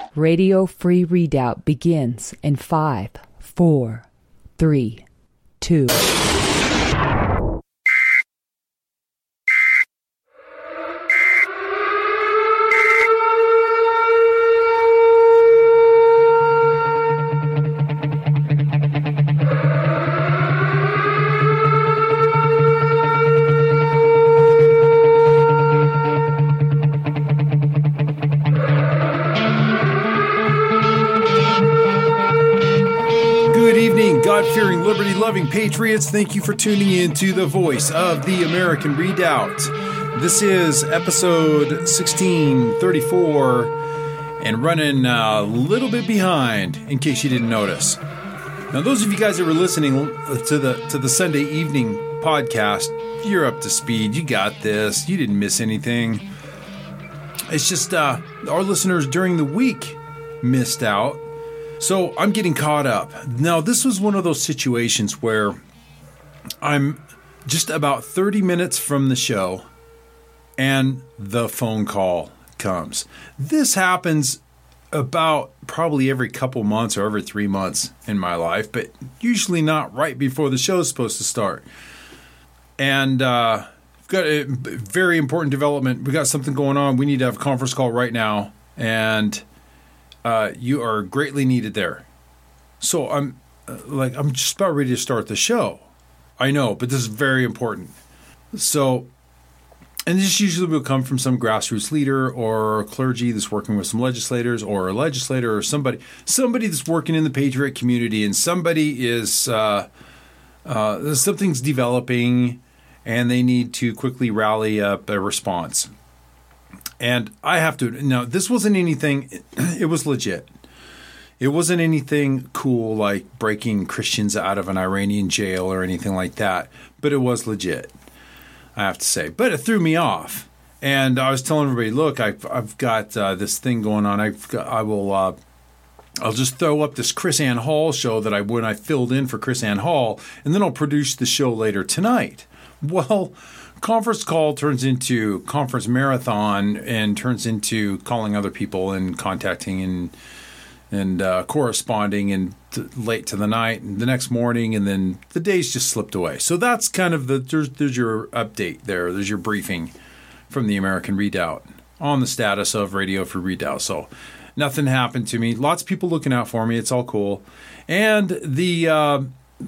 Radio Free Redoubt begins in 5, 4, 3, 2. God-fearing, liberty-loving patriots, thank you for tuning in to the voice of the American Redoubt. This is episode 1634 and running a little bit behind, in case you didn't notice. Now, those of you guys that were listening to the Sunday evening podcast, you're up to speed. You got this. You didn't miss anything. It's just our listeners during the week missed out. So I'm getting caught up. Now, this was one of those situations where I'm just about 30 minutes from the show and the phone call comes. This happens about probably every couple months or every 3 months in my life, but usually not right before the show is supposed to start. And we've got a very important development. We got something going on. We need to have a conference call right now. And you are greatly needed there. So I'm just about ready to start the show. I know, but this is very important. So, and this usually will come from some grassroots leader or clergy that's working with some legislators or a legislator or somebody that's working in the patriot community, and somebody is something's developing and they need to quickly rally up a response. And I have to, now, this wasn't anything, it was legit. It wasn't anything cool like breaking Christians out of an Iranian jail or anything like that, but it was legit, I have to say. But it threw me off. And I was telling everybody, look, I've got this thing going on. I'll just throw up this Chris Ann Hall show that when I filled in for Chris Ann Hall, and then I'll produce the show later tonight. Well, conference call turns into conference marathon and turns into calling other people and contacting and corresponding and late to the night and the next morning, and then the days just slipped away. So that's kind of there's your update there. There's your briefing from the American Redoubt on the status of Radio Free Redoubt. So nothing happened to me. Lots of people looking out for me. It's all cool. And the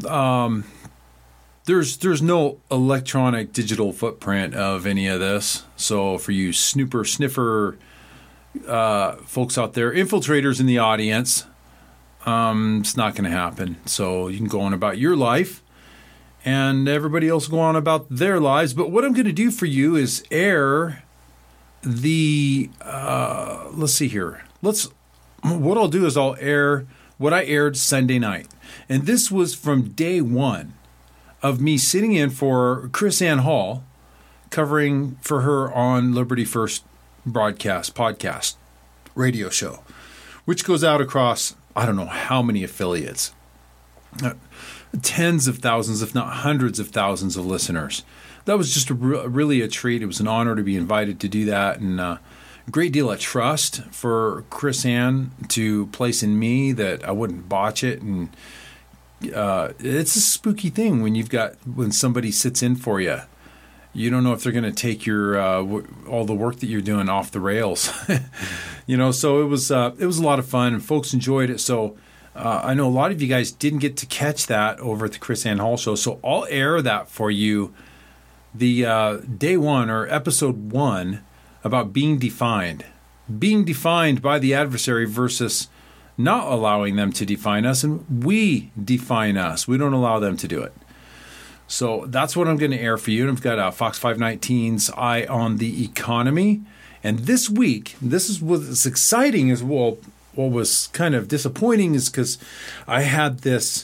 There's no electronic digital footprint of any of this. So for you sniffer folks out there, infiltrators in the audience, it's not going to happen. So you can go on about your life and everybody else go on about their lives. But what I'm going to do for you is air the, let's see here. What I'll do is I'll air what I aired Sunday night. And this was from day one of me sitting in for Chris Ann Hall, covering for her on Liberty First podcast, radio show, which goes out across, I don't know how many affiliates, tens of thousands, if not hundreds of thousands of listeners. That was just really a treat. It was an honor to be invited to do that, and a great deal of trust for Chris Ann to place in me that I wouldn't botch it. And it's a spooky thing when somebody sits in for you. You don't know if they're going to take your all the work that you're doing off the rails. So it was a lot of fun, and folks enjoyed it. So I know a lot of you guys didn't get to catch that over at the Chris Ann Hall show. So I'll air that for you. The day one or episode 1 about being defined by the adversary versus not allowing them to define us, and we define us. We don't allow them to do it. So that's what I'm going to air for you. And I've got Fox 519's Eye on the Economy. And this week, this is what's exciting as well. What was kind of disappointing is because I had this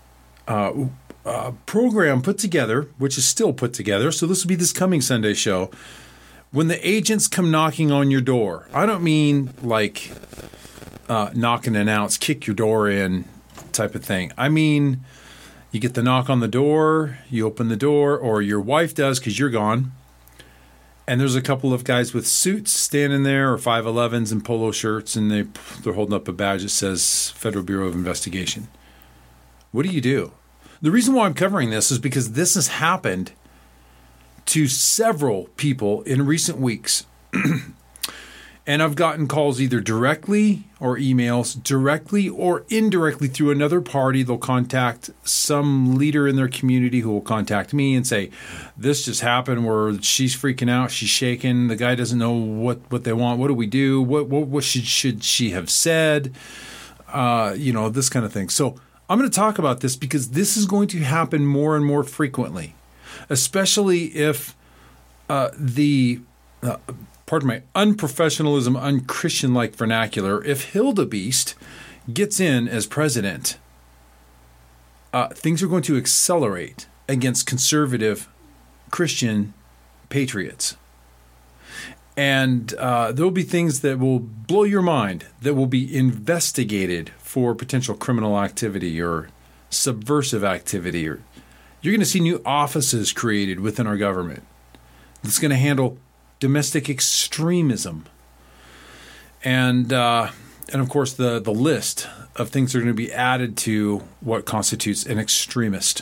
program put together, which is still put together. So this will be this coming Sunday show. When the agents come knocking on your door, I don't mean like knock and announce, kick your door in type of thing. I mean, you get the knock on the door, you open the door, or your wife does because you're gone, And there's a couple of guys with suits standing there, or 5'11s and polo shirts, and they're holding up a badge that says Federal Bureau of Investigation. What do you do? The reason why I'm covering this is because this has happened to several people in recent weeks. And I've gotten calls either directly or emails, directly or indirectly through another party. They'll contact some leader in their community who will contact me and say, this just happened where she's freaking out, she's shaking, the guy doesn't know what they want, what do we do, what should she have said, this kind of thing. So I'm going to talk about this because this is going to happen more and more frequently, especially if pardon my unprofessionalism, unchristian-like vernacular, if Hildebeest gets in as president, things are going to accelerate against conservative Christian patriots. And there will be things that will blow your mind, that will be investigated for potential criminal activity or subversive activity. Or you're going to see new offices created within our government that's going to handle domestic extremism, and of course the list of things that are going to be added to what constitutes an extremist.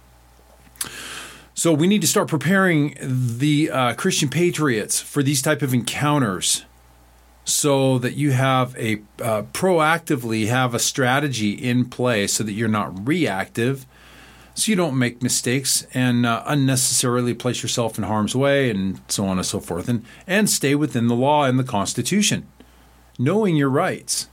So we need to start preparing the Christian patriots for these type of encounters, so that you have proactively have a strategy in place, so that you're not reactive. So you don't make mistakes and unnecessarily place yourself in harm's way, and so on and so forth, and stay within the law and the Constitution, knowing your rights.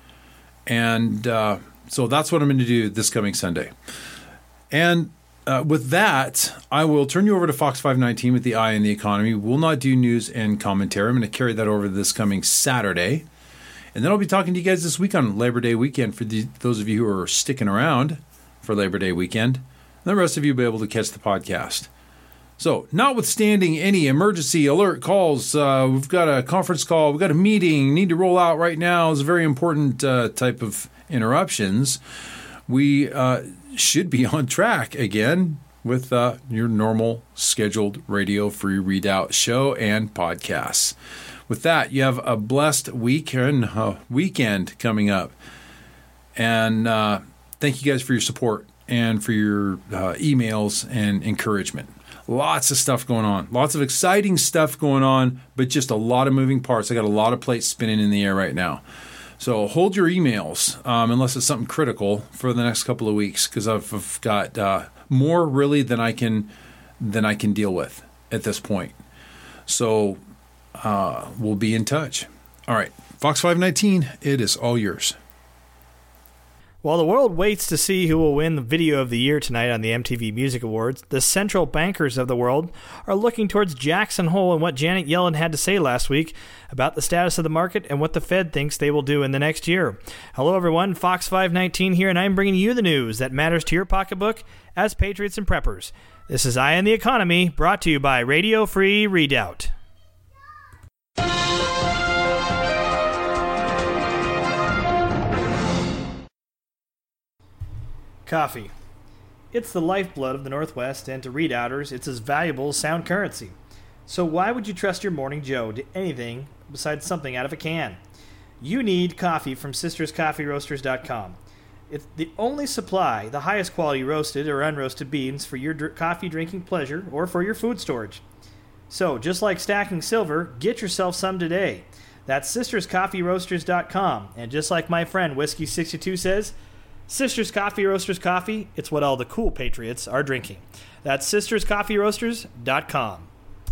And so that's what I'm going to do this coming Sunday. And with that, I will turn you over to Fox 519 with the Eye on the Economy. We'll not do news and commentary. I'm going to carry that over this coming Saturday. And then I'll be talking to you guys this week on Labor Day weekend for those of you who are sticking around for Labor Day weekend. And the rest of you will be able to catch the podcast. So, notwithstanding any emergency alert calls, we've got a conference call, we've got a meeting, need to roll out right now. It's a very important type of interruptions. We should be on track again with your normal scheduled radio free readout show and podcasts. With that, you have a blessed weekend coming up. And thank you guys for your support and for your emails and encouragement. Lots of stuff going on. Lots of exciting stuff going on, but just a lot of moving parts. I got a lot of plates spinning in the air right now. So hold your emails, unless it's something critical, for the next couple of weeks, because I've got more really than I can deal with at this point. So we'll be in touch. All right, Fox 519, it is all yours. While the world waits to see who will win the Video of the Year tonight on the MTV Music Awards, the central bankers of the world are looking towards Jackson Hole and what Janet Yellen had to say last week about the status of the market and what the Fed thinks they will do in the next year. Hello everyone, Fox 519 here, and I'm bringing you the news that matters to your pocketbook as patriots and preppers. This is Eye on the Economy, brought to you by Radio Free Redoubt. Coffee. It's the lifeblood of the Northwest, and to Redoubters, it's as valuable as sound currency. So why would you trust your Morning Joe to anything besides something out of a can? You need coffee from sisterscoffeeroasters.com. It's the only supply, the highest quality roasted or unroasted beans for your coffee drinking pleasure or for your food storage. So, just like stacking silver, get yourself some today. That's sisterscoffeeroasters.com, and just like my friend Whiskey62 says, Sisters Coffee Roasters coffee, it's what all the cool patriots are drinking. That's sisterscoffeeroasters.com.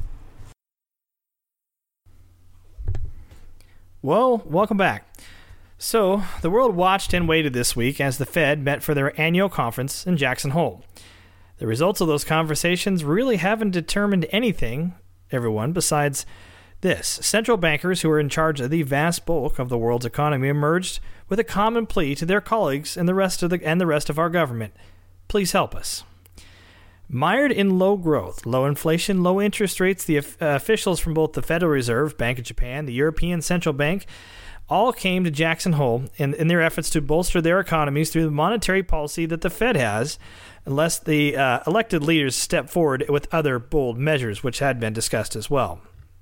Well, welcome back. So, the world watched and waited this week as the Fed met for their annual conference in Jackson Hole. The results of those conversations really haven't determined anything, everyone, besides this. Central bankers who are in charge of the vast bulk of the world's economy emerged with a common plea to their colleagues and the rest of our government. Please help us. Mired in low growth, low inflation, low interest rates, the officials from both the Federal Reserve, Bank of Japan, the European Central Bank, all came to Jackson Hole in their efforts to bolster their economies through the monetary policy that the Fed has, unless the elected leaders step forward with other bold measures, which had been discussed as well.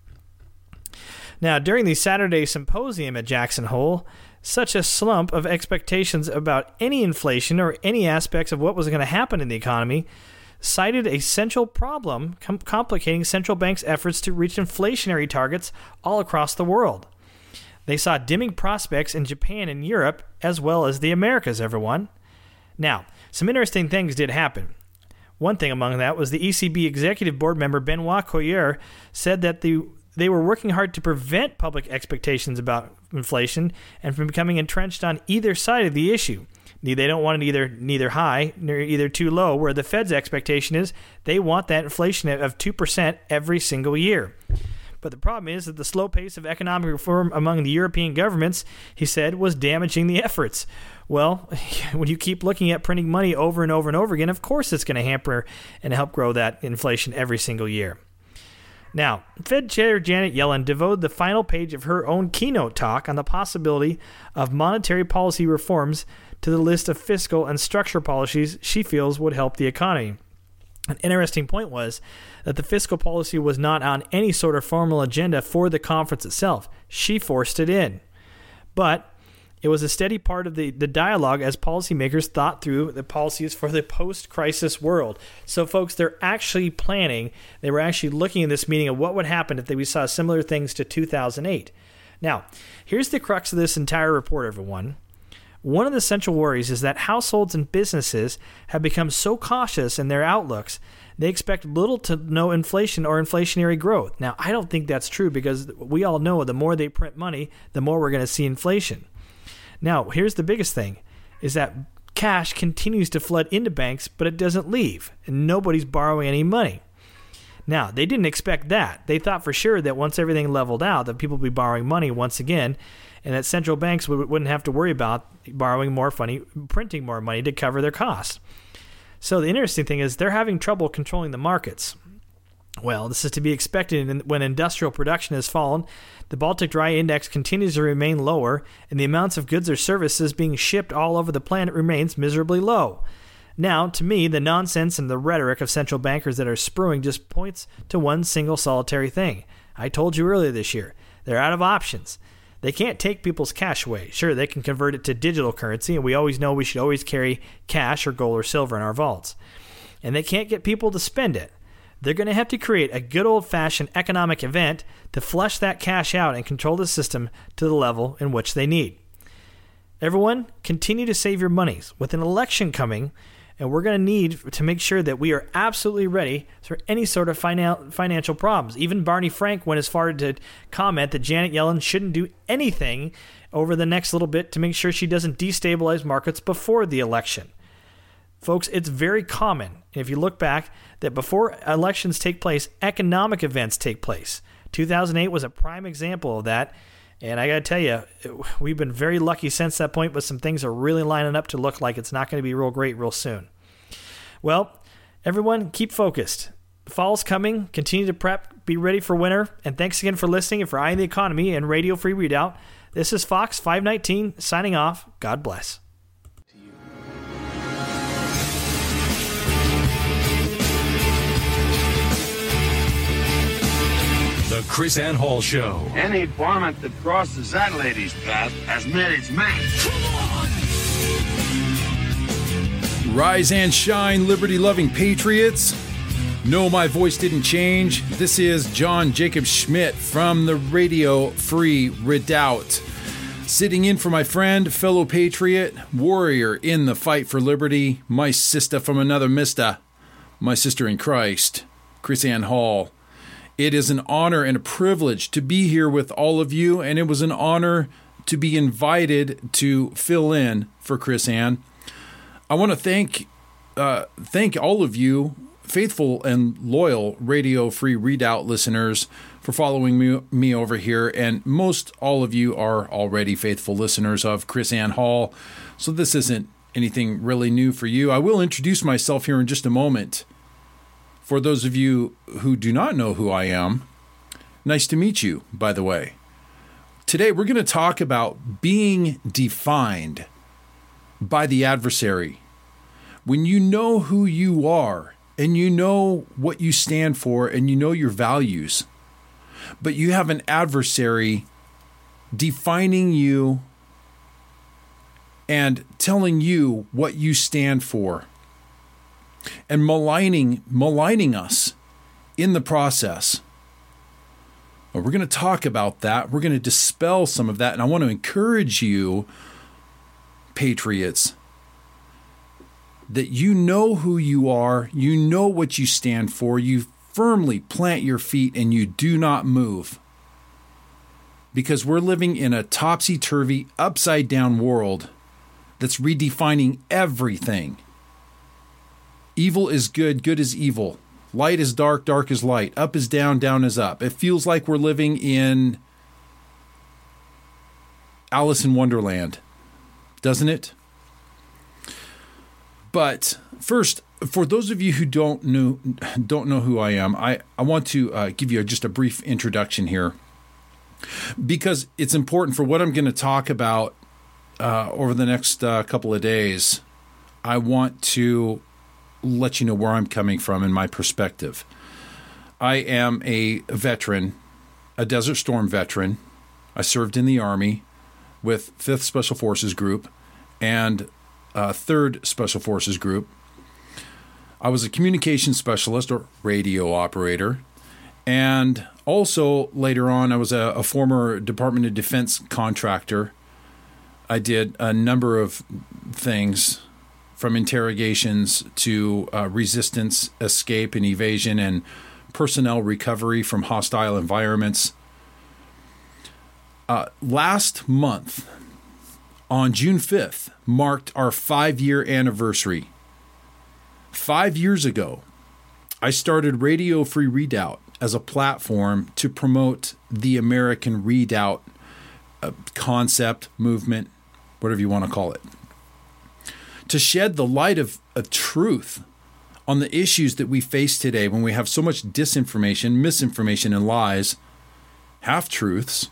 Now, during the Saturday symposium at Jackson Hole, such a slump of expectations about any inflation or any aspects of what was going to happen in the economy cited a central problem complicating central banks' efforts to reach inflationary targets all across the world. They saw dimming prospects in Japan and Europe, as well as the Americas, everyone. Now, some interesting things did happen. One thing among that was the ECB Executive Board member Benoit Coyer said that they were working hard to prevent public expectations about inflation and from becoming entrenched on either side of the issue. They don't want it neither high nor either too low, where the Fed's expectation is they want that inflation of 2% every single year. But the problem is that the slow pace of economic reform among the European governments, he said, was damaging the efforts. Well, when you keep looking at printing money over and over and over again, of course it's going to hamper and help grow that inflation every single year. Now, Fed Chair Janet Yellen devoted the final page of her own keynote talk on the possibility of monetary policy reforms to the list of fiscal and structural policies she feels would help the economy. An interesting point was that the fiscal policy was not on any sort of formal agenda for the conference itself. She forced it in. But it was a steady part of the dialogue as policymakers thought through the policies for the post-crisis world. So, folks, they're actually planning. They were actually looking at this meeting of what would happen if we saw similar things to 2008. Now, here's the crux of this entire report, everyone. One of the central worries is that households and businesses have become so cautious in their outlooks, they expect little to no inflation or inflationary growth. Now, I don't think that's true because we all know the more they print money, the more we're going to see inflation. Now, here's the biggest thing, is that cash continues to flood into banks, but it doesn't leave, and nobody's borrowing any money. Now, they didn't expect that. They thought for sure that once everything leveled out, that people would be borrowing money once again, and that central banks wouldn't have to worry about borrowing more money, printing more money to cover their costs. So the interesting thing is they're having trouble controlling the markets. Well, this is to be expected when industrial production has fallen. The Baltic Dry Index continues to remain lower, and the amounts of goods or services being shipped all over the planet remains miserably low. Now, to me, the nonsense and the rhetoric of central bankers that are spruing just points to one single solitary thing. I told you earlier this year, they're out of options. They can't take people's cash away. Sure, they can convert it to digital currency, and we always know we should always carry cash or gold or silver in our vaults. And they can't get people to spend it. They're going to have to create a good old-fashioned economic event to flush that cash out and control the system to the level in which they need. Everyone, continue to save your monies. With an election coming, and we're going to need to make sure that we are absolutely ready for any sort of financial problems. Even Barney Frank went as far to comment that Janet Yellen shouldn't do anything over the next little bit to make sure she doesn't destabilize markets before the election. Folks, it's very common, if you look back, that before elections take place, economic events take place. 2008 was a prime example of that. And I got to tell you, we've been very lucky since that point, but some things are really lining up to look like it's not going to be real great real soon. Well, everyone, keep focused. Fall's coming. Continue to prep. Be ready for winter. And thanks again for listening and for Eyeing the Economy and Radio Free Readout. This is Fox 519 signing off. God bless. The Chris Ann Hall Show. Any varmint that crosses that lady's path has met its match. Rise and shine, liberty-loving patriots. No, my voice didn't change. This is John Jacob Schmidt from the Radio Free Redoubt, sitting in for my friend, fellow patriot, warrior in the fight for liberty, my sister from another mister, my sister in Christ, Chris Ann Hall. It is an honor and a privilege to be here with all of you, and it was an honor to be invited to fill in for Chris Ann. I want to thank all of you, faithful and loyal Radio Free Readout listeners, for following me over here, and most all of you are already faithful listeners of Chris Ann Hall, so this isn't anything really new for you. I will introduce myself here in just a moment. For those of you who do not know who I am, nice to meet you, by the way. Today we're going to talk about being defined by the adversary. When you know who you are, and you know what you stand for, and you know your values, but you have an adversary defining you and telling you what you stand for and maligning us in the process. Well, we're going to talk about that. We're going to dispel some of that. And I want to encourage you, patriots, that you know who you are, you know what you stand for, you firmly plant your feet and you do not move. Because we're living in a topsy-turvy, upside-down world that's redefining everything. Evil is good, good is evil. Light is dark, dark is light. Up is down, down is up. It feels like we're living in Alice in Wonderland, doesn't it? But first, for those of you who don't know who I am, I want to give you just a brief introduction here, because it's important for what I'm going to talk about over the next couple of days. I want to let you know where I'm coming from and my perspective. I am a veteran, a Desert Storm veteran. I served in the Army with 5th Special Forces Group and 3rd Special Forces Group. I was a communications specialist or radio operator. And also later on, I was a former Department of Defense contractor. I did a number of things, from interrogations to resistance, escape, and evasion, and personnel recovery from hostile environments. Last month, on June 5th, marked our 5-year anniversary. 5 years ago, I started Radio Free Redoubt as a platform to promote the American Redoubt concept, movement, whatever you want to call it. To shed the light of truth on the issues that we face today when we have so much disinformation, misinformation, and lies, half-truths.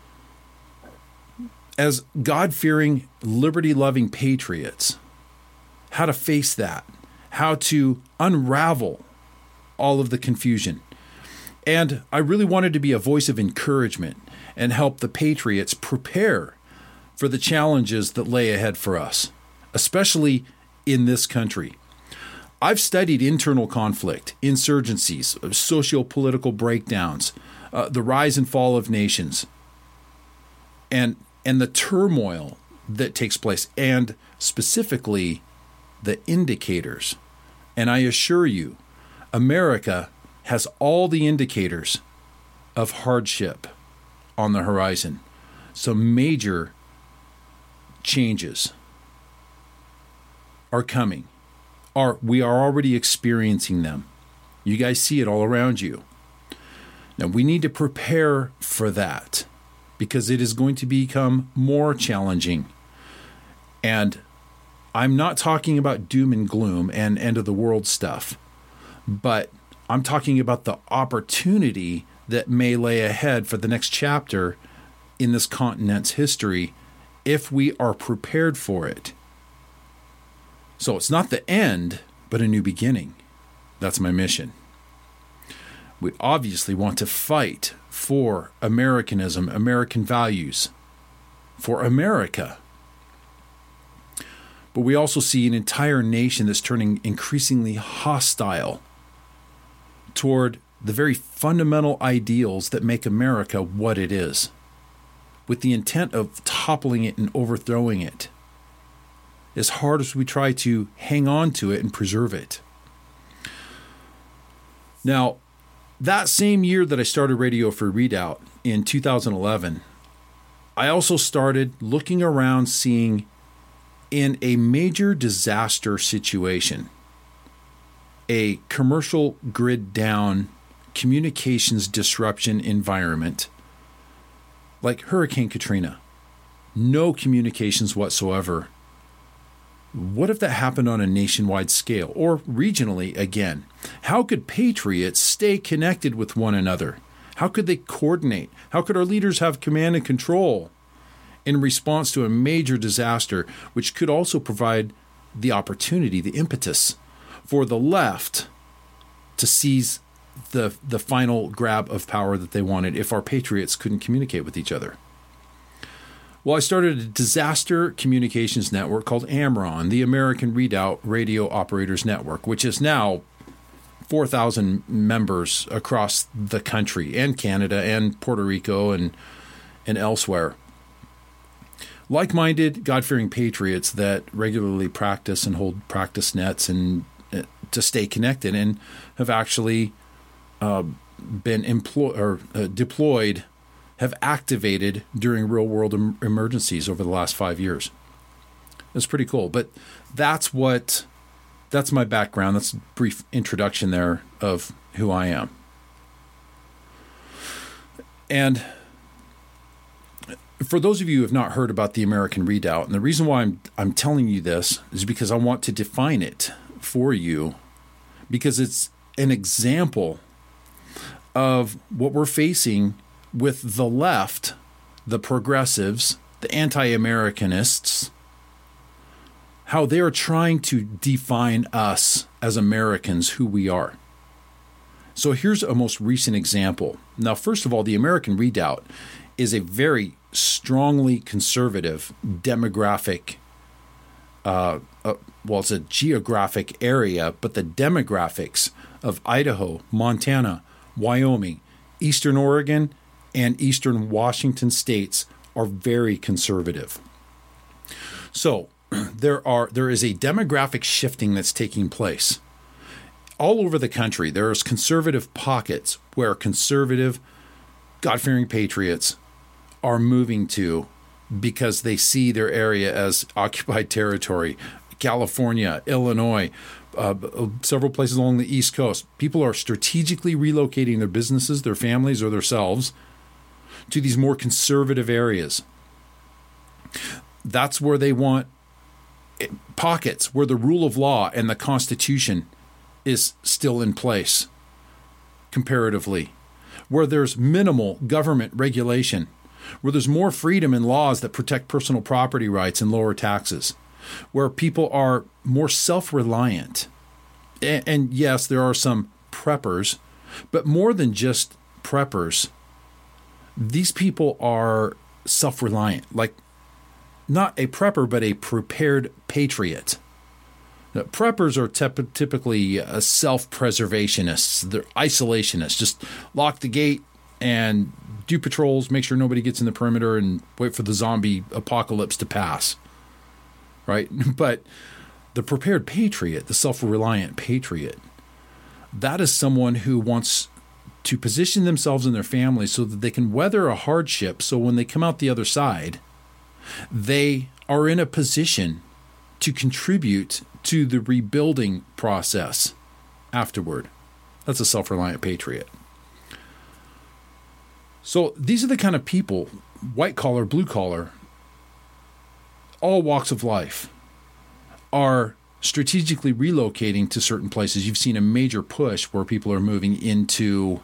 As God-fearing, liberty-loving patriots, how to face that, how to unravel all of the confusion. And I really wanted to be a voice of encouragement and help the patriots prepare for the challenges that lay ahead for us, especially in this country. I've studied internal conflict, insurgencies, socio-political breakdowns, the rise and fall of nations, and the turmoil that takes place, and specifically the indicators. And I assure you, America has all the indicators of hardship on the horizon. Some major changes are coming. We are already experiencing them. You guys see it all around you. Now, we need to prepare for that, because it is going to become more challenging. And I'm not talking about doom and gloom and end of the world stuff, but I'm talking about the opportunity that may lay ahead for the next chapter in this continent's history if we are prepared for it. So it's not the end, but a new beginning. That's my mission. We obviously want to fight for Americanism, American values, for America. But we also see an entire nation that's turning increasingly hostile toward the very fundamental ideals that make America what it is, with the intent of toppling it and overthrowing it, as hard as we try to hang on to it and preserve it. Now, that same year that I started Radio Free Redoubt in 2011, I also started looking around, seeing in a major disaster situation, a commercial grid down communications disruption environment like Hurricane Katrina, no communications whatsoever. What if that happened on a nationwide scale or regionally again? How could patriots stay connected with one another? How could they coordinate? How could our leaders have command and control in response to a major disaster, which could also provide the opportunity, the impetus for the left to seize the final grab of power that they wanted if our patriots couldn't communicate with each other. Well, I started a disaster communications network called AMRON, the American Redoubt Radio Operators Network, which is now 4,000 members across the country and Canada and Puerto Rico and elsewhere. Like-minded, God-fearing patriots that regularly practice and hold practice nets and to stay connected, and have actually been deployed, have activated during real-world emergencies over the last 5 years. It's pretty cool. But that's my background. That's a brief introduction there of who I am. And for those of you who have not heard about the American Redoubt, and the reason why I'm telling you this is because I want to define it for you, because it's an example of what we're facing with the left, the progressives, the anti-Americanists, how they are trying to define us as Americans, who we are. So here's a most recent example. Now, first of all, the American Redoubt is a very strongly conservative demographic, it's a geographic area, but the demographics of Idaho, Montana, Wyoming, Eastern Oregon, and Eastern Washington states are very conservative. So there is a demographic shifting that's taking place. All over the country, there's conservative pockets where conservative, God-fearing patriots are moving to because they see their area as occupied territory. California, Illinois, several places along the East Coast. People are strategically relocating their businesses, their families, or themselves to these more conservative areas. That's where they want pockets where the rule of law and the Constitution is still in place comparatively, where there's minimal government regulation, where there's more freedom in laws that protect personal property rights and lower taxes, where people are more self-reliant. And yes, there are some preppers, but more than just preppers, these people are self-reliant, like not a prepper, but a prepared patriot. Now, preppers are typically self-preservationists. They're isolationists. Just lock the gate and do patrols, make sure nobody gets in the perimeter, and wait for the zombie apocalypse to pass. Right? But the prepared patriot, the self-reliant patriot, that is someone who wants to position themselves and their families so that they can weather a hardship, so when they come out the other side, they are in a position to contribute to the rebuilding process afterward. That's a self-reliant patriot. So these are the kind of people, white collar, blue collar, all walks of life, are strategically relocating to certain places. You've seen a major push where people are moving into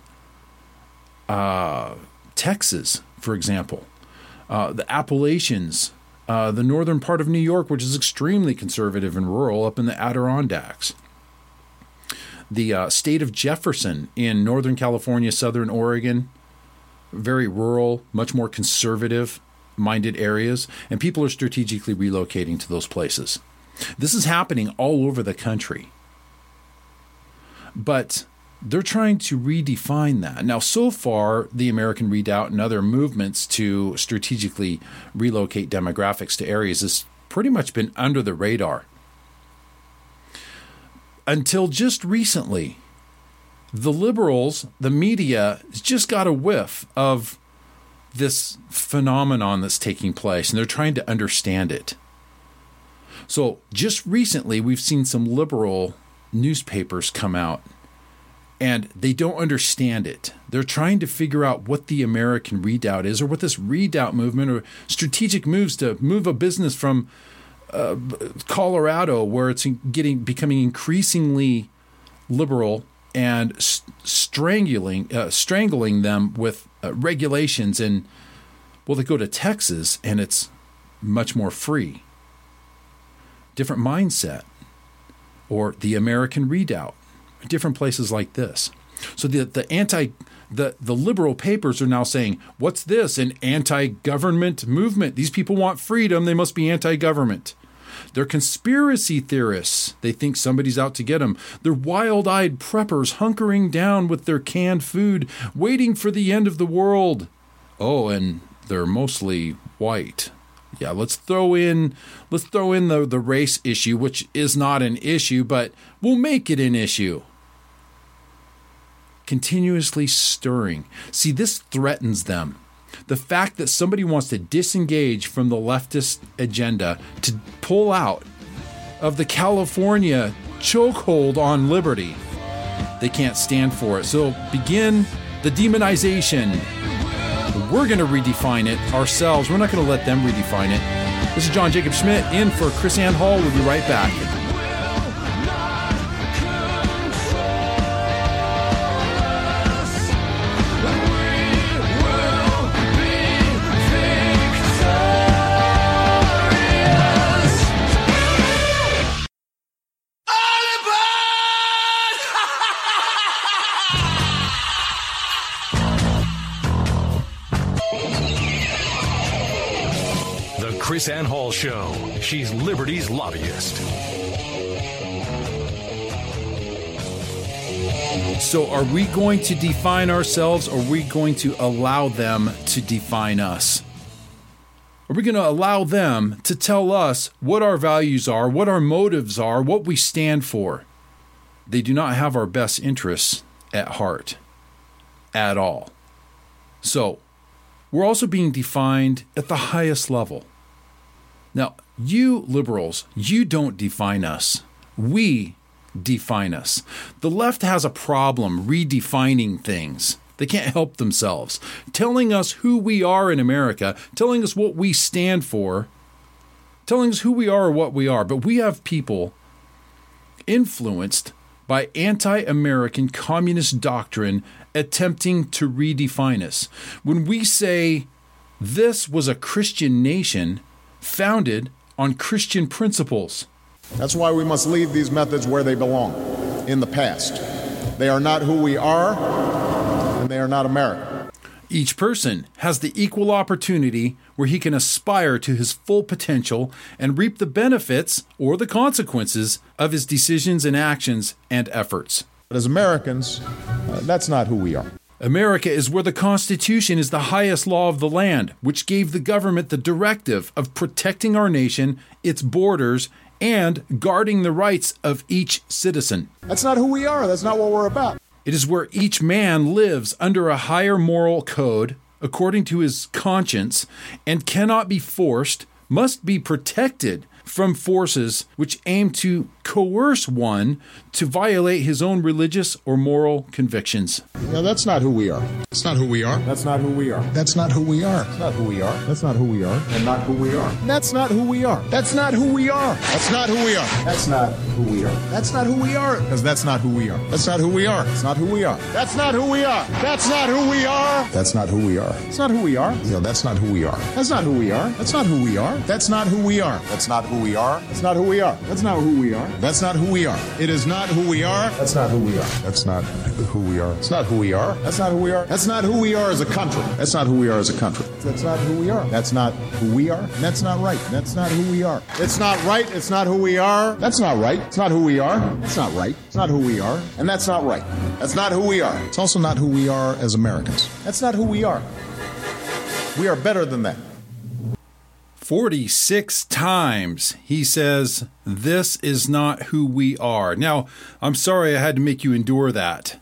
Texas, for example, the Appalachians, the northern part of New York, which is extremely conservative and rural, up in the Adirondacks, the state of Jefferson in Northern California, Southern Oregon, very rural, much more conservative-minded areas, and people are strategically relocating to those places. This is happening all over the country. But they're trying to redefine that. Now, so far, the American Redoubt and other movements to strategically relocate demographics to areas has pretty much been under the radar. Until just recently, the liberals, the media, just got a whiff of this phenomenon that's taking place, and they're trying to understand it. So just recently, we've seen some liberal newspapers come out, and they don't understand it. They're trying to figure out what the American Redoubt is, or what this Redoubt movement, or strategic moves to move a business from Colorado, where it's becoming increasingly liberal, and strangling them with regulations. And, well, they go to Texas, and it's much more free. Different mindset. Or the American Redoubt. Different places like this. So the liberal papers are now saying, what's this? An anti-government movement. These people want freedom. They must be anti-government. They're conspiracy theorists. They think somebody's out to get them. They're wild-eyed preppers hunkering down with their canned food, waiting for the end of the world. Oh, and they're mostly white. Yeah, let's throw in the race issue, which is not an issue, but we'll make it an issue. Continuously stirring. See, this threatens them. The fact that somebody wants to disengage from the leftist agenda to pull out of the California chokehold on liberty, they can't stand for it. So begin the demonization. We're going to redefine it ourselves. We're not going to let them redefine it. This is John Jacob Schmidt in for Chris Ann Hall. We'll be right back. Chris Ann Hall Show. She's Liberty's lobbyist. So are we going to define ourselves, or are we going to allow them to define us? Are we going to allow them to tell us what our values are, what our motives are, what we stand for? They do not have our best interests at heart at all. So we're also being defined at the highest level. Now, you liberals, you don't define us. We define us. The left has a problem redefining things. They can't help themselves. Telling us who we are in America, telling us what we stand for, telling us who we are or what we are. But we have people influenced by anti-American communist doctrine attempting to redefine us. When we say this was a Christian nation founded on Christian principles. That's why we must leave these methods where they belong, in the past. They are not who we are, and they are not America. Each person has the equal opportunity where he can aspire to his full potential and reap the benefits or the consequences of his decisions and actions and efforts. But as Americans, that's not who we are. America is where the Constitution is the highest law of the land, which gave the government the directive of protecting our nation, its borders, and guarding the rights of each citizen. That's not who we are. That's not what we're about. It is where each man lives under a higher moral code, according to his conscience, and cannot be forced, must be protected from forces which aim to coerce one to violate his own religious or moral convictions. No, that's not who we are. That's not who we are. That's not who we are. That's not who we are. That's not who we are. That's not who we are. And not who we are. That's not who we are. That's not who we are. That's not who we are. That's not who we are. That's not who we are. Because that's not who we are. That's not who we are. That's not who we are. That's not who we are. That's not who we are. That's not who we are. That's not who we are. You know, that's not who we are. That's not who we are. That's not who we are. That's not who we are. That's not who we are. That's not who we are. That's not who we are. That's not who we are. It is not who we are. That's not who we are. That's not who we are. It's not who we are. That's not who we are. That's not who we are as a country. That's not who we are as a country. That's not who we are. That's not who we are. That's not right. That's not who we are. It's not right. It's not who we are. That's not right. It's not who we are. That's not right. It's not who we are. And that's not right. That's not who we are. It's also not who we are as Americans. That's not who we are. We are better than that. 46 times he says, this is not who we are. Now, I'm sorry I had to make you endure that.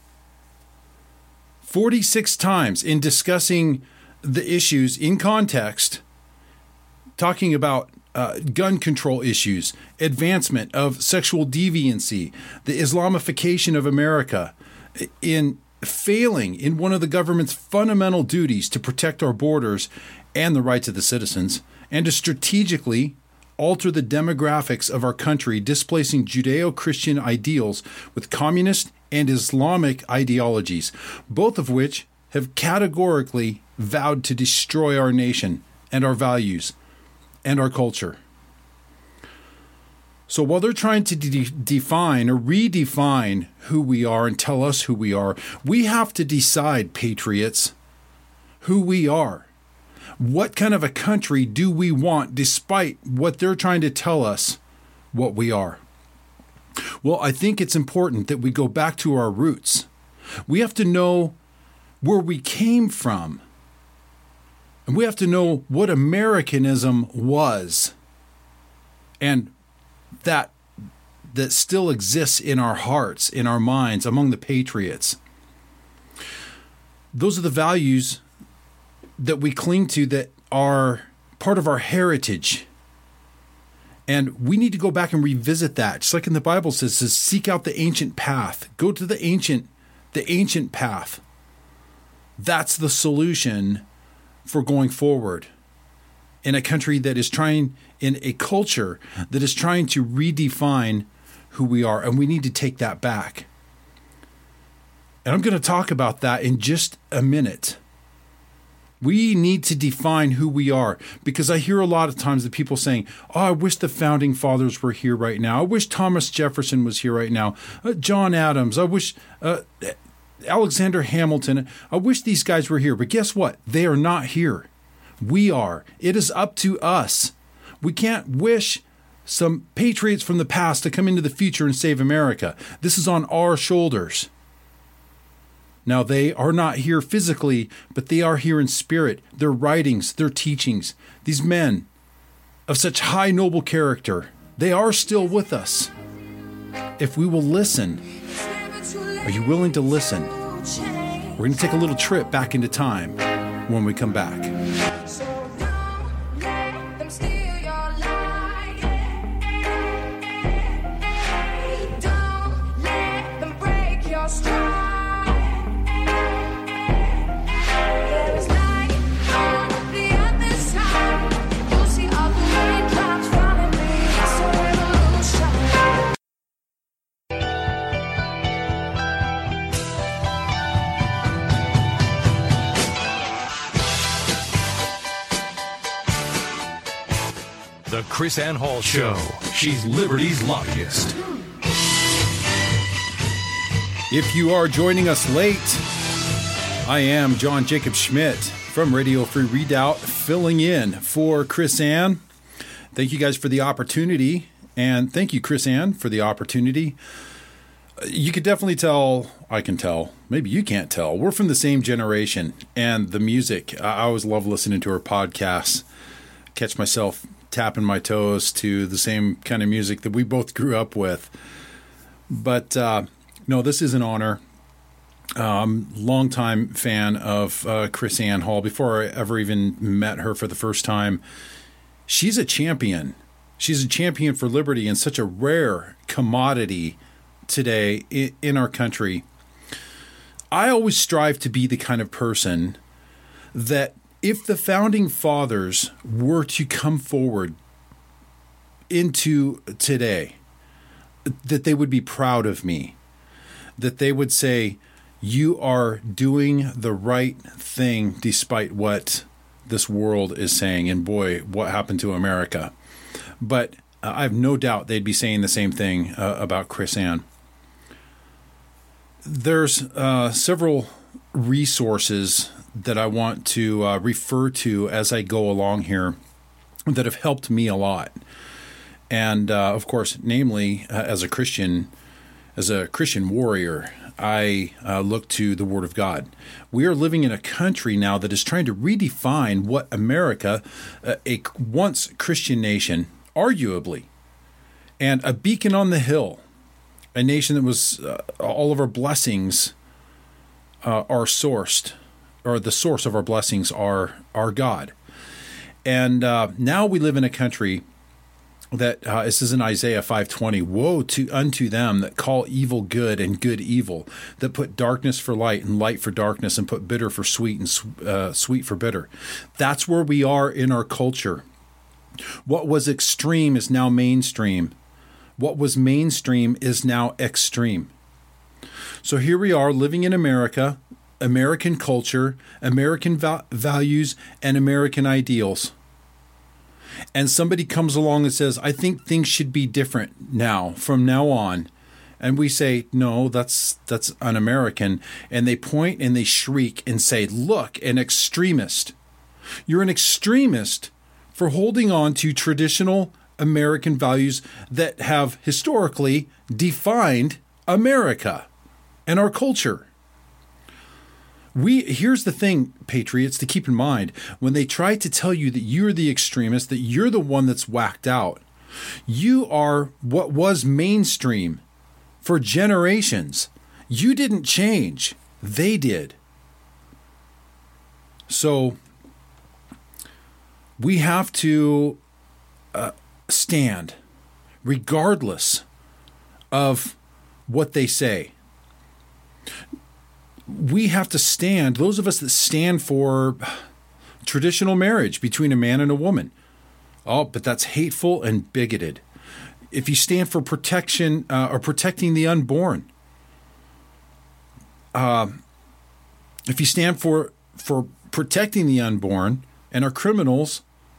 46 times in discussing the issues in context, talking about gun control issues, advancement of sexual deviancy, the Islamification of America, in failing in one of the government's fundamental duties to protect our borders and the rights of the citizens, and to strategically alter the demographics of our country, displacing Judeo-Christian ideals with communist and Islamic ideologies, both of which have categorically vowed to destroy our nation and our values and our culture. So while they're trying to define or redefine who we are and tell us who we are, we have to decide, patriots, who we are. What kind of a country do we want despite what they're trying to tell us what we are? Well, I think it's important that we go back to our roots. We have to know where we came from. And we have to know what Americanism was. And that still exists in our hearts, in our minds, among the patriots. Those are the values that we cling to that are part of our heritage. And we need to go back and revisit that. Just like in the Bible says seek out the ancient path. Go to the ancient path. That's the solution for going forward in a country that is trying, in a culture that is trying to redefine who we are. And we need to take that back. And I'm going to talk about that in just a minute. We need to define who we are, because I hear a lot of times the people saying, oh, I wish the founding fathers were here right now. I wish Thomas Jefferson was here right now. John Adams. I wish Alexander Hamilton. I wish these guys were here. But guess what? They are not here. We are. It is up to us. We can't wish some patriots from the past to come into the future and save America. This is on our shoulders. Now, they are not here physically, but they are here in spirit. Their writings, their teachings, these men of such high, noble character, they are still with us. If we will listen, are you willing to listen? We're going to take a little trip back into time when we come back. The Chris Ann Hall Show. She's Liberty's lobbyist. If you are joining us late, I am John Jacob Schmidt from Radio Free Redoubt, filling in for Chris Ann. Thank you guys for the opportunity, and thank you, Chris Ann, for the opportunity. You could definitely tell, I can tell, maybe you can't tell, we're from the same generation, and the music, I always love listening to her podcasts. Catch myself tapping my toes to the same kind of music that we both grew up with. But no, this is an honor. Longtime fan of Chris Ann Hall. Before I ever even met her for the first time, she's a champion. She's a champion for liberty and such a rare commodity today in our country. I always strive to be the kind of person that if the founding fathers were to come forward into today, that they would be proud of me, that they would say, you are doing the right thing despite what this world is saying. And boy, what happened to America? But I have no doubt they'd be saying the same thing about Chris Ann. There's several resources that I want to refer to as I go along here that have helped me a lot. And of course, namely, as a Christian warrior, I look to the Word of God. We are living in a country now that is trying to redefine what America, a once Christian nation, arguably, and a beacon on the hill, a nation that was all of our blessings are sourced, or the source of our blessings are God. And now we live in a country that, this is in Isaiah 5:20, woe unto them that call evil good and good evil, that put darkness for light and light for darkness, and put bitter for sweet and sweet for bitter. That's where we are in our culture. What was extreme is now mainstream. What was mainstream is now extreme. So here we are living in America, American culture, American values, and American ideals. and somebody comes along and says, I think things should be different now, from now on. And we say, no, that's un-American. And they point and they shriek and say, look, an extremist. You're an extremist for holding on to traditional American values that have historically defined America and our culture. Here's the thing, patriots, to keep in mind. When they try to tell you that you're the extremist, that you're the one that's whacked out, you are what was mainstream for generations. You didn't change. They did. So we have to stand regardless of what they say. We have to stand, those of us that stand for traditional marriage between a man and a woman. Oh, but that's hateful and bigoted. If you stand for protection or protecting the unborn, if you stand for protecting the unborn and are criminals,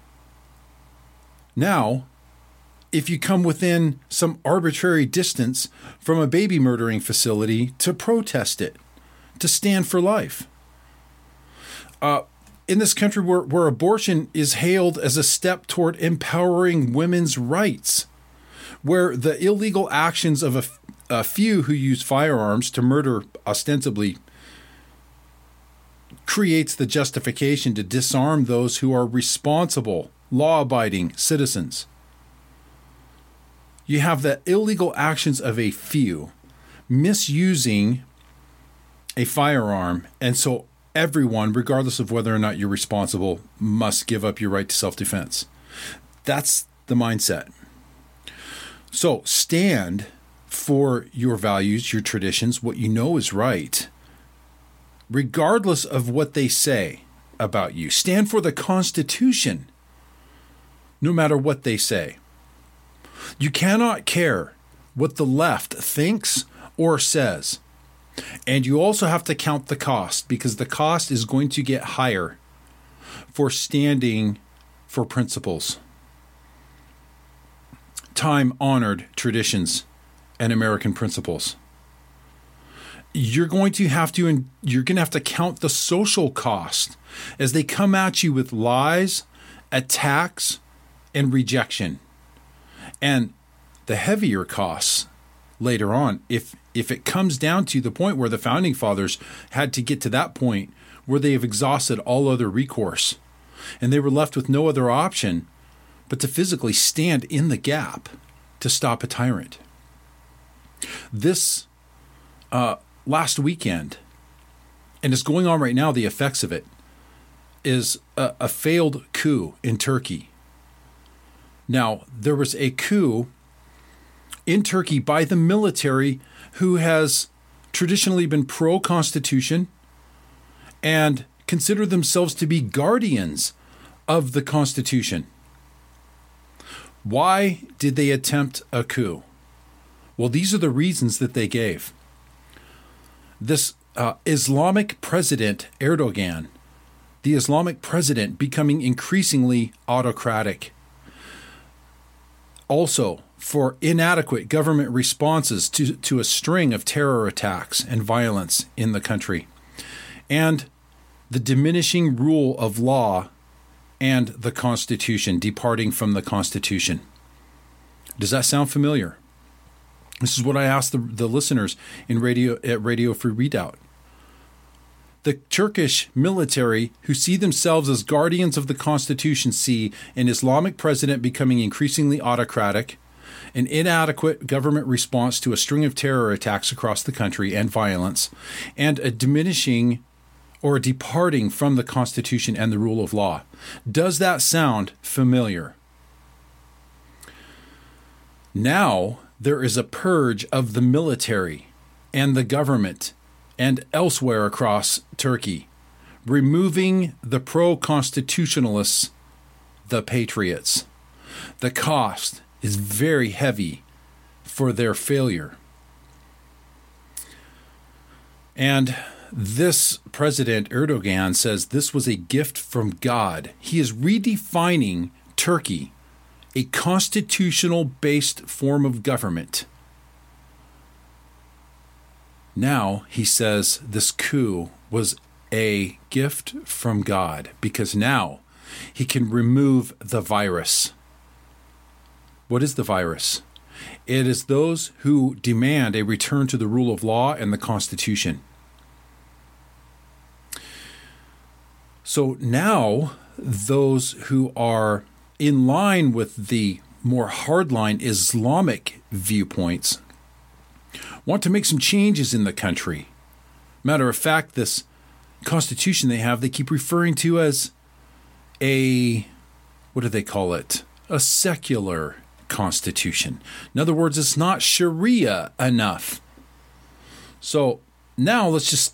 now, if you come within some arbitrary distance from a baby murdering facility to protest it, to stand for life. In this country where abortion is hailed as a step toward empowering women's rights, where the illegal actions of a few who use firearms to murder ostensibly creates the justification to disarm those who are responsible, law-abiding citizens. You have the illegal actions of a few misusing a firearm, and so everyone, regardless of whether or not you're responsible, must give up your right to self-defense. That's the mindset. So stand for your values, your traditions, what you know is right, regardless of what they say about you. Stand for the Constitution, no matter what they say. You cannot care what the left thinks or says. And you also have to count the cost, because the cost is going to get higher for standing for principles, time-honored traditions, and American principles. You're going to have to count the social cost as they come at you with lies, attacks, and rejection. And the heavier costs later on, if it comes down to the point where the Founding Fathers had to get to that point where they have exhausted all other recourse, and they were left with no other option but to physically stand in the gap to stop a tyrant. This last weekend, and it's going on right now, the effects of it, is a failed coup in Turkey. Now, there was a coup in Turkey by the military who has traditionally been pro-Constitution and consider themselves to be guardians of the Constitution. Why did they attempt a coup? Well, these are the reasons that they gave. This Islamic president, Erdogan, the Islamic president becoming increasingly autocratic. Also, for inadequate government responses to a string of terror attacks and violence in the country, and the diminishing rule of law and the Constitution, departing from the Constitution. Does that sound familiar? This is what I asked the listeners at Radio Free Redoubt. The Turkish military, who see themselves as guardians of the Constitution, see an Islamic president becoming increasingly autocratic, an inadequate government response to a string of terror attacks across the country and violence, and a diminishing or departing from the Constitution and the rule of law. Does that sound familiar? Now there is a purge of the military and the government and elsewhere across Turkey, removing the pro-constitutionalists, the patriots. The cost is very heavy for their failure. And this President Erdogan says this was a gift from God. He is redefining Turkey a constitutional-based form of government. Now he says this coup was a gift from God because now he can remove the virus. What is the virus? It is those who demand a return to the rule of law and the Constitution. So now those who are in line with the more hardline Islamic viewpoints want to make some changes in the country. Matter of fact, this constitution they have, they keep referring to as what do they call it? A secular constitution. In other words, it's not Sharia enough. So now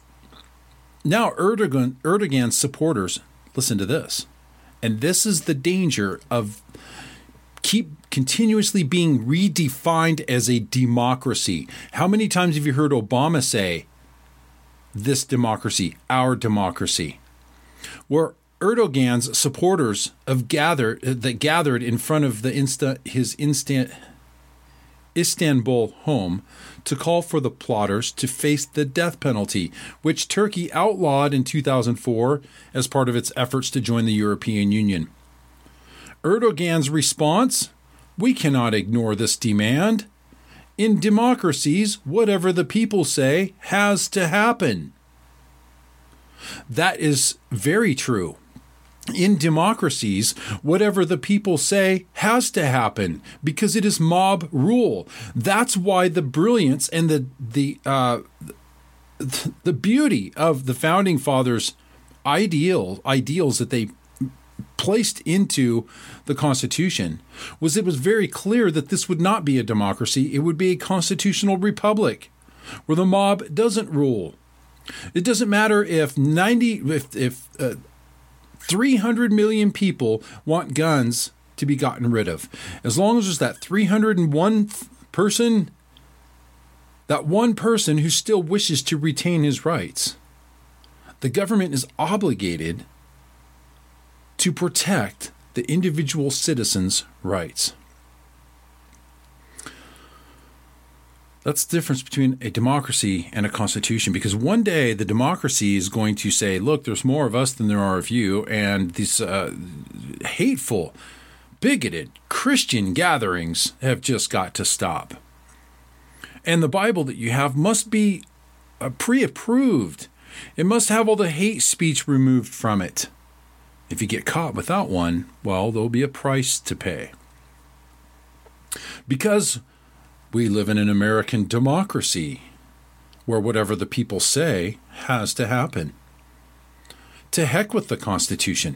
Erdogan's supporters, listen to this. And this is the danger of continuously being redefined as a democracy. How many times have you heard Obama say, this democracy, our democracy? Where Erdogan's supporters gathered in front of his Istanbul home to call for the plotters to face the death penalty, which Turkey outlawed in 2004 as part of its efforts to join the European Union. Erdogan's response: we cannot ignore this demand. In democracies, whatever the people say has to happen. That is very true. In democracies, whatever the people say has to happen because it is mob rule. That's why the brilliance and the beauty of the founding fathers' ideals that they placed into the Constitution was it was very clear that this would not be a democracy. It would be a constitutional republic where the mob doesn't rule. It doesn't matter if 300 million people want guns to be gotten rid of. As long as there's that 301 person, that one person who still wishes to retain his rights, the government is obligated to protect the individual citizen's rights. That's the difference between a democracy and a constitution, because one day the democracy is going to say, look, there's more of us than there are of you, and these hateful, bigoted Christian gatherings have just got to stop. And the Bible that you have must be pre-approved. It must have all the hate speech removed from it. If you get caught without one, well, there'll be a price to pay. Because we live in an American democracy where whatever the people say has to happen. To heck with the Constitution.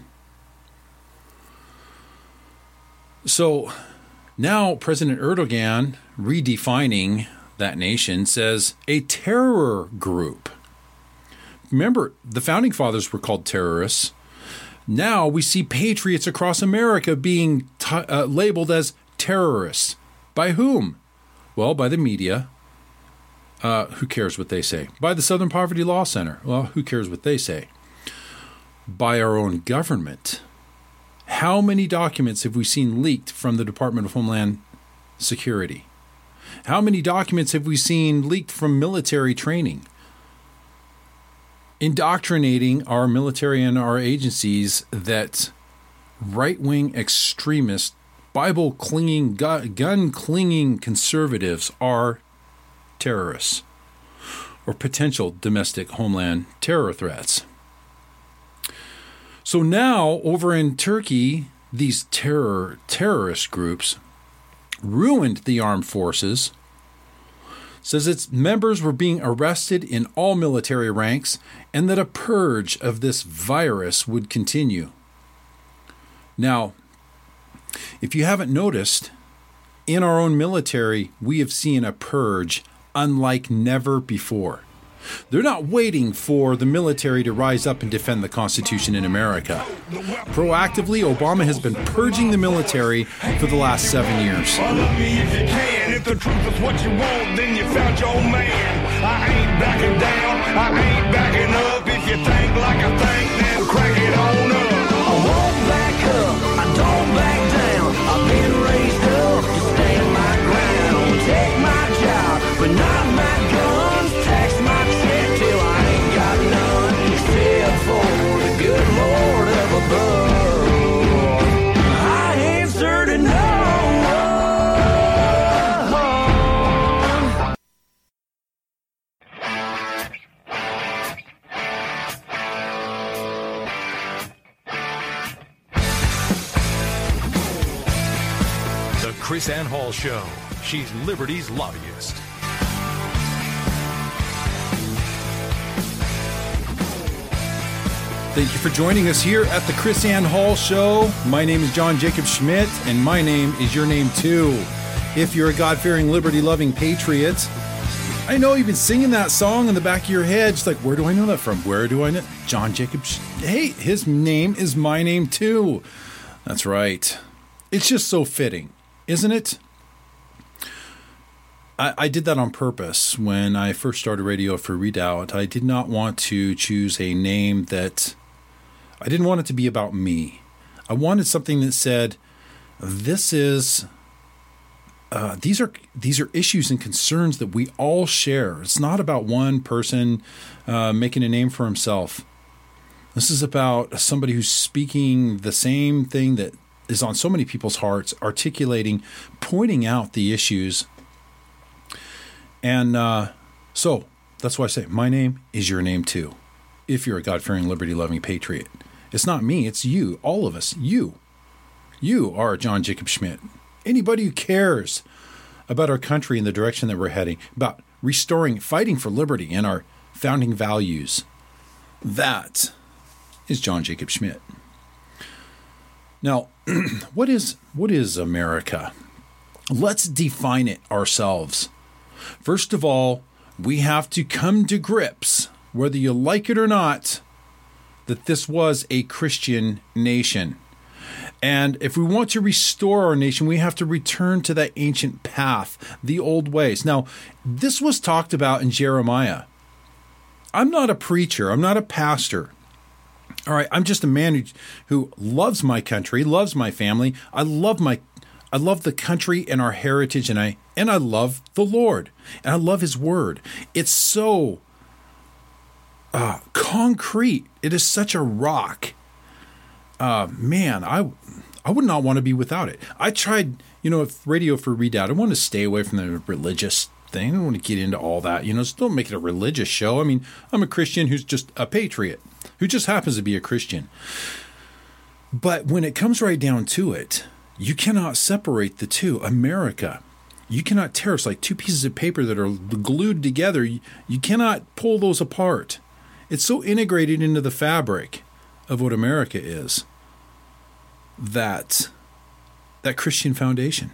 So now President Erdogan, redefining that nation, says a terror group. Remember, the founding fathers were called terrorists. Now we see patriots across America being labeled as terrorists. By whom? Well, by the media. Who cares what they say? By the Southern Poverty Law Center. Well, who cares what they say? By our own government. How many documents have we seen leaked from the Department of Homeland Security? How many documents have we seen leaked from military training? Indoctrinating our military and our agencies that right-wing extremists, Bible-clinging, gun-clinging conservatives are terrorists or potential domestic homeland terror threats. So now, over in Turkey, these terrorist groups ruined the armed forces, says its members were being arrested in all military ranks, and that a purge of this virus would continue. Now, if you haven't noticed, in our own military, we have seen a purge unlike never before. They're not waiting for the military to rise up and defend the Constitution in America. Proactively, Obama has been purging the military for the last 7 years. Love me if you can. If the truth is what you want, then you found your man. I ain't backing down. I ain't backing up. If you think like I think, then crack it on up. I won't back up. I don't back down. Chris Ann Hall Show. She's Liberty's lobbyist. Thank you for joining us here at the Chris Ann Hall Show. My name is John Jacob Schmidt, and my name is your name too. If you're a God-fearing, liberty-loving patriot, I know you've been singing that song in the back of your head. Just like, where do I know that from? Where do I know? John Jacob. Hey, his name is my name too. That's right. It's just so fitting, isn't it? I did that on purpose when I first started Radio for Redoubt. I did not want to choose a name that... I didn't want it to be about me. I wanted something that said, this is... these are issues and concerns that we all share. It's not about one person making a name for himself. This is about somebody who's speaking the same thing that is on so many people's hearts, articulating, pointing out the issues. And so that's why I say my name is your name too. If you're a God-fearing, liberty-loving patriot. It's not me, it's you, all of us. You are John Jacob Schmidt. Anybody who cares about our country and the direction that we're heading, about restoring, fighting for liberty and our founding values, that is John Jacob Schmidt. Now, what is America? Let's define it ourselves. First of all, we have to come to grips, whether you like it or not, that this was a Christian nation. And if we want to restore our nation, we have to return to that ancient path, the old ways. Now, this was talked about in Jeremiah. I'm not a preacher. I'm not a pastor. All right, I'm just a man who loves my country, loves my family. I love the country and our heritage, and I love the Lord, and I love His Word. It's so concrete. It is such a rock. Man, I would not want to be without it. I tried, if Radio for Redoubt, I want to stay away from the religious thing. I don't want to get into all that. Just don't make it a religious show. I mean, I'm a Christian who's just a patriot, who just happens to be a Christian. But when it comes right down to it, you cannot separate the two. America, you cannot tear us like two pieces of paper that are glued together. You cannot pull those apart. It's so integrated into the fabric of what America is, that Christian foundation.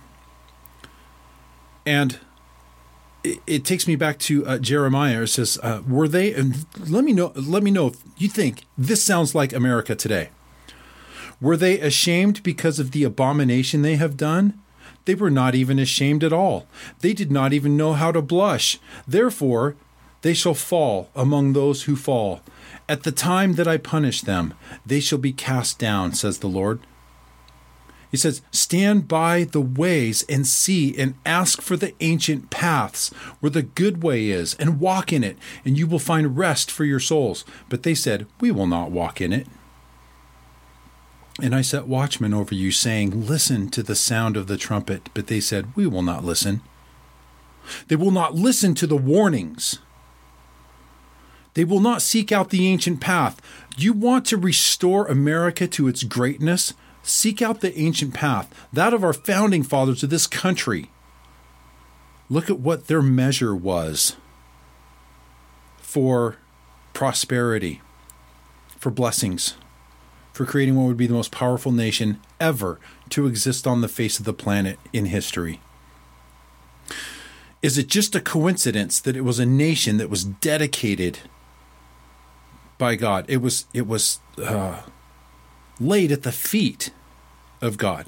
And it takes me back to Jeremiah. It says, were they, and let me know if you think this sounds like America today. Were they ashamed because of the abomination they have done? They were not even ashamed at all. They did not even know how to blush. Therefore, they shall fall among those who fall. At the time that I punish them, they shall be cast down, says the Lord. He says, stand by the ways and see and ask for the ancient paths where the good way is, and walk in it, and you will find rest for your souls. But they said, we will not walk in it. And I set watchmen over you, saying, listen to the sound of the trumpet. But they said, we will not listen. They will not listen to the warnings. They will not seek out the ancient path. You want to restore America to its greatness? Seek out the ancient path, that of our founding fathers of this country. Look at what their measure was for prosperity, for blessings, for creating what would be the most powerful nation ever to exist on the face of the planet in history. Is it just a coincidence that it was a nation that was dedicated by God? It was laid at the feet of God.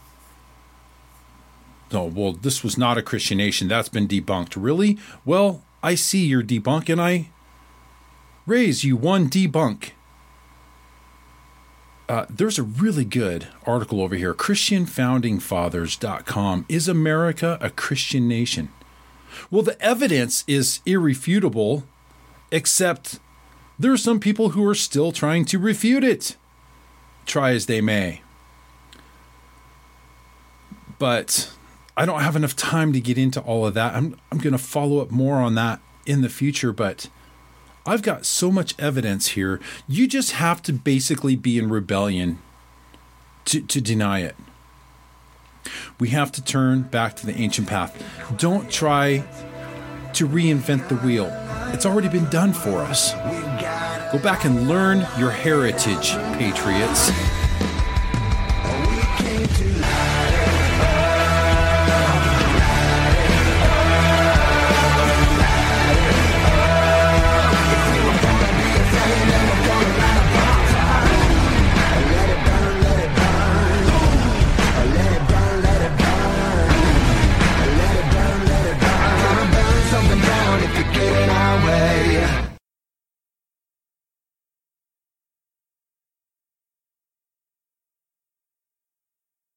No, well, this was not a Christian nation. That's been debunked. Really? Well, I see your debunk, and I raise you one debunk. There's a really good article over here, ChristianFoundingFathers.com. Is America a Christian nation? Well, the evidence is irrefutable, except there are some people who are still trying to refute it, try as they may. But I don't have enough time to get into all of that. I'm going to follow up more on that in the future, but I've got so much evidence here. You just have to basically be in rebellion to deny it. We have to turn back to the ancient path. Don't try to reinvent the wheel. It's already been done for us. Go back and learn your heritage, patriots.